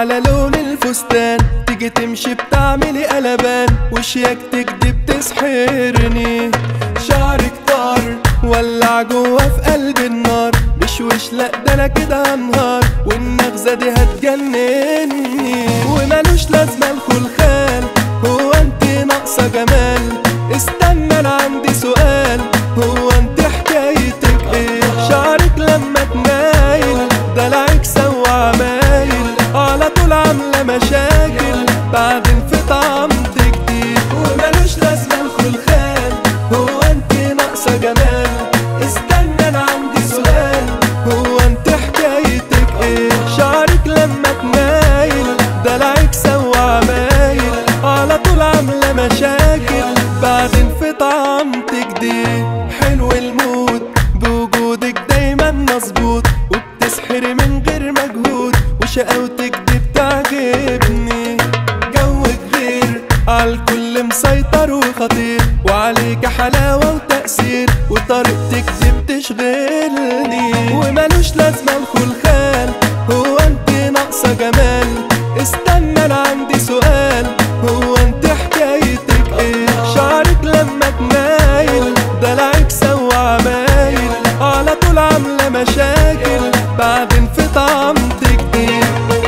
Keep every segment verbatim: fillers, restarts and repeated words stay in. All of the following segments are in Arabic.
وعلى لون الفستان تيجي تمشي بتعملي قلبان، وشياكتك دي بتسحرني. شعرك طار ولع جوا في قلب النار، بشوش لأ ده انا كده هنهار، والنغزة دي هتجنني. ومالوش لازمة الخلخال، هو انت ناقصة جمال؟ استنى انا عندي سؤال، هو انت حكايتك ايه؟ شعرك لما تمايل دلعك سوى عمايل، على طول عاملة مشاكل بعدين في طعمت جديد. ومالوش لازمة الخلخال، هو انت ناقصة جمال؟ استنى انا عندي سؤال، هو انت حكايتك ايه؟ شعرك لما تمايل دلعك سوى عمايل، على طول عاملة مشاكل بعدين في طعمت جديد. حلو المود بوجودك دايما مظبوط، وبتسحري من غير مجهود، وشقاوتك دي بتعجبني. جوك غير عالكل مسيطر وخطير، وعليك حلاوة وتأثير، وطريقتك دي بتشغلني. ومالوش لازمة الخلخال، هو انت ناقصة جمال؟ استنى انا عندي سؤال، هو انت حكايتك ايه؟ شعرك لما تمايل دلعك سوى عمايل، على طول عاملة مشاكل بعدين في طعمت جديد.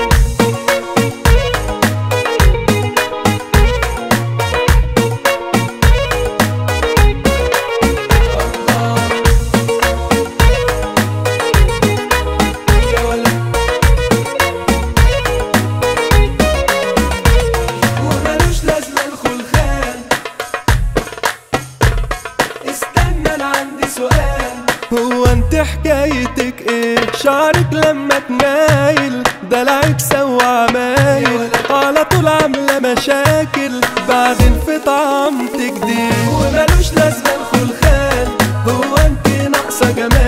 هو انت حكايتك ايه؟ شعرك لما تمايل دلعك سوى عمايل، على طول عاملة مشاكل بعدين في طعمت جديد. ومالوش لازمة الخلخال، هو انت ناقصة جمال؟